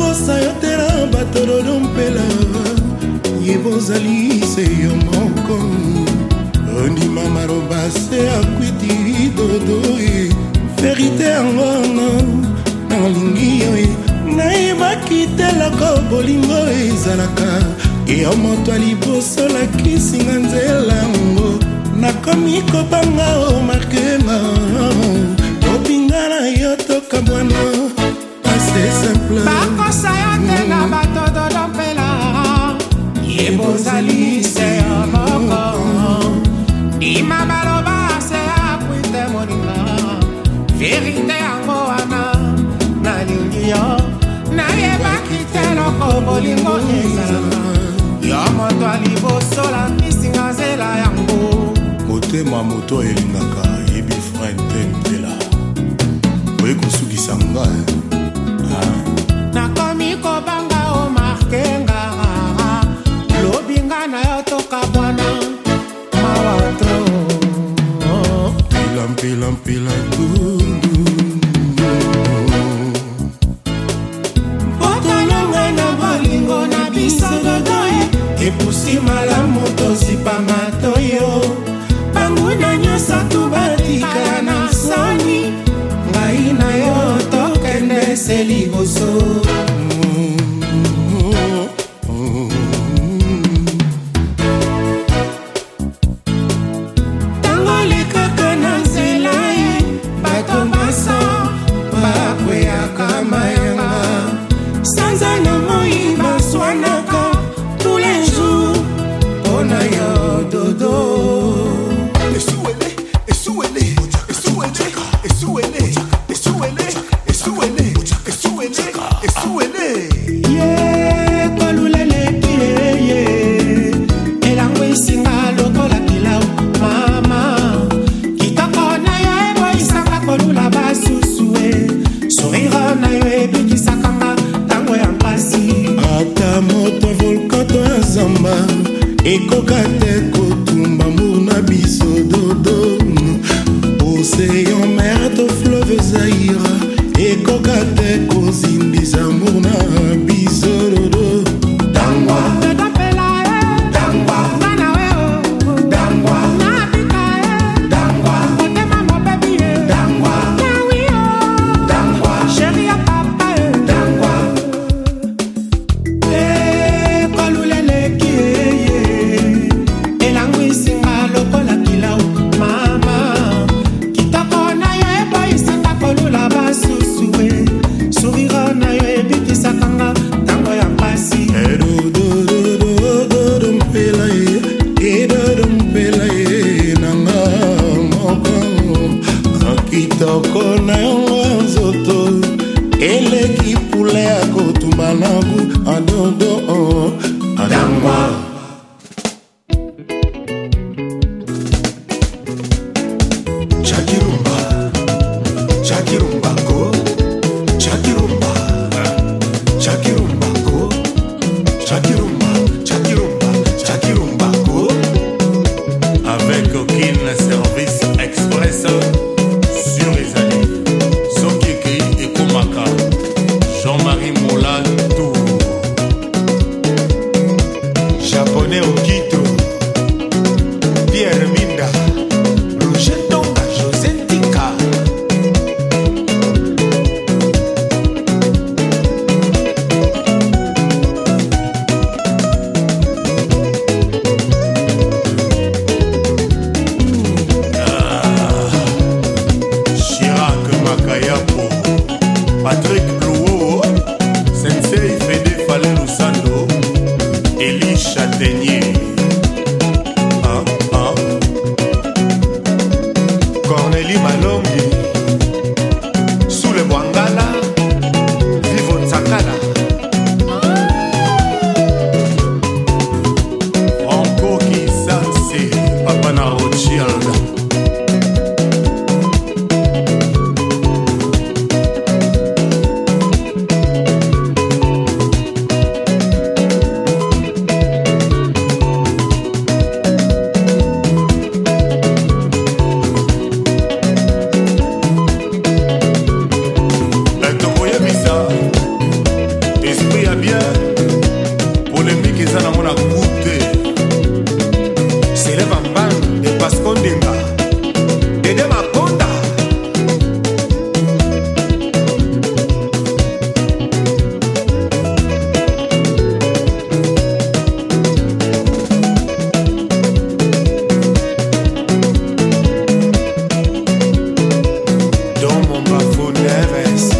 nakosa yo te na bato dodompela yebozali se yo moko ondima maroba se akwiti dodoi verite yango nalingi yo nayebaki teloko bolingo ezalaka yo moto ya liboso lakisinga nzela yango nakomi kobanga o markenga topinga na yo tokabwana ase simple bakosa yo te na bato dodompela yebozali se yo moko ndima baloba se akwite moninga verite yango wana nalingi yo nayebaki teloko bolingo ezalaka yo moto ya liboso lakisinga nzela yango motema moto elingaka yebi frein te mpela oye kosukisa nga nakomi kobanga o markenga lobinga na yo tokabwana mawato mpila botanonga na bolingo na biso dodoi epusi malamu tosipa matoyo banguna nyonso tubatikala na soni ngai na yo tokende se liboso tango lekaka na nzela ye bato basa bakweyaka mayanga sanza na moi baswanaka tous les jours mpona yo dodo ekoka te kotumba muna biso dodo océan mer to fleuve zaira ekoka te kozimbisa muna biso dodo dangwa dangwa dangwa dangwa napika dangwa otema mobebi dangwa nawi dangwa chéri ya papa dangwa koluleleki kitoko na yango nzoto eleki pule ya kotumba nangu adodo adangwa avec aucune service express sur les allées. Sokeke et Komaka, Jean-Marie Mola, tout. Japonais au Quito, Pierre Minda, Roger Tonga, José Tika. Patrick Louo, Sensei Fede Falé Lusando, Elie Châtaignier, Cornélie Malongi, sous le Bwangala, Vivo Tsakala, Franco Kisase, Papa na Rothschild. Afro Neves.